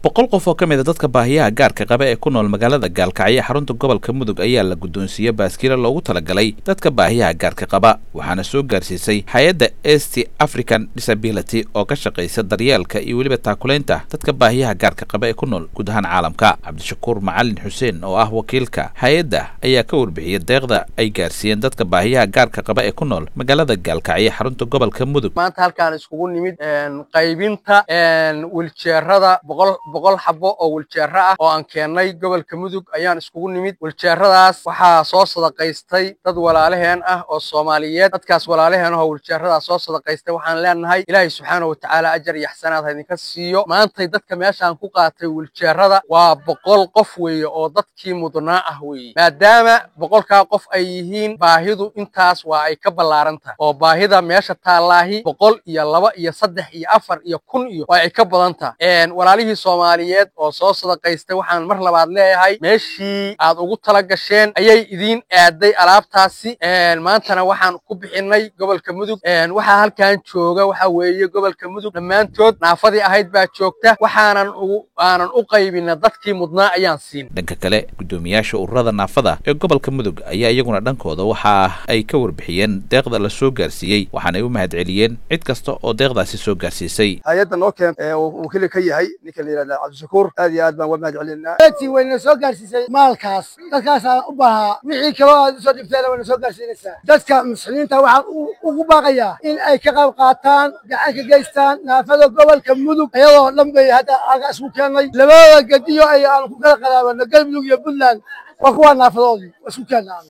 boqol qof oo ka mid ah dadka baahiyaha gaarka qaba ee ku nool magaalada Gaalkacyo xarunta gobolka Mudug ayaa la guddoonsiiyay baaskiil loogu talagalay dadka baahiyaha gaarka qaba waxaana soo gaarsiisay hay'adda East African Disability oo ka shaqeysa daryeelka iyo waliba taakuleynta dadka baahiyaha gaarka qaba ee ku nool guud ahaan caalamka. Cabdishakuur Macalin Xuseen oo ah wakiilka hay'adda ayaa ka warbixiyay deeqda ay gaarsiiyeen dadka baahiyaha gaarka qaba ee ku nool magaalada Gaalkacyo xarunta gobolka Mudug. maanta halkaan iskugu nimid qaybinta wiljeerada boqol xabo oo wiljeera ah oo aan keenay gobolka Mudug ayaan iskugu nimid. wiljeeradaas waxaa soo sadaqaystay dad walaalaheen ah oo Soomaaliyeed. dadkaas walaalaheen oo wiljeeradaas soo sadaqaystay waxaan leenahay Ilaahay subxaanahu wa ta'aala ajar iyo ihsanaad ha idinka siiyo. maanta dadka meeshaan ku qaatay wiljeerada waa 100 qof weeye oo dadkii mudnaa ah weeye, maadaama 100ka qof ay yihiin baahidu intaas waa ay ka ballaarantahay oo baahida meesha taalaahi 100 iyo 2 iyo 3 iyo 4 iyo 1000 iyo waa ay ka badantahay. walaalihii Soomaaliyeed oo soo sadaqaystay waxaan mar labaad leeyahay meeshii aad ugu tala gasheen ayay idin aaday alaabtaasi. maantana waxaan ku bixinay gobolka Mudug. waxa halkaan jooga waxa weeye gobolka Mudug dhammaantood naafadii ahayd baa joogta. waxaanan u qaybinay dadkii mudnaa ayaan siin. dhanka kale gudoomiyaasha ururada naafada ee gobolka Mudug ayaa iyaguna dhankooda waxa ay ka warbixiyeen deeqda la soo gaarsiiyay waxaana ay u mahadceliyeen cid kasta oo deeqdaasi soo gaarsiisay. hay'adda noo keen uu kale ka yahay ninka la yiraahdo Cabdishakuur aad iyo aad baan uga mahadcelinaa. wayna soo gaarsiisay maalkaas dadkaas u baaha wixii kale oo soo dhibteen wayna soo gaarsiinaysaa. dadka muslimiinta waxaan ugu baaqayaa in ay ka qayb qaataan gacan ka geystaan naafada gobolka Mudug ayadoo dhanbay hadda aga isku keenay labada gadiyo ay aan ku kala qalaabano Galmudug iyo Puntland waa kuwa naafadoodii isku keenay.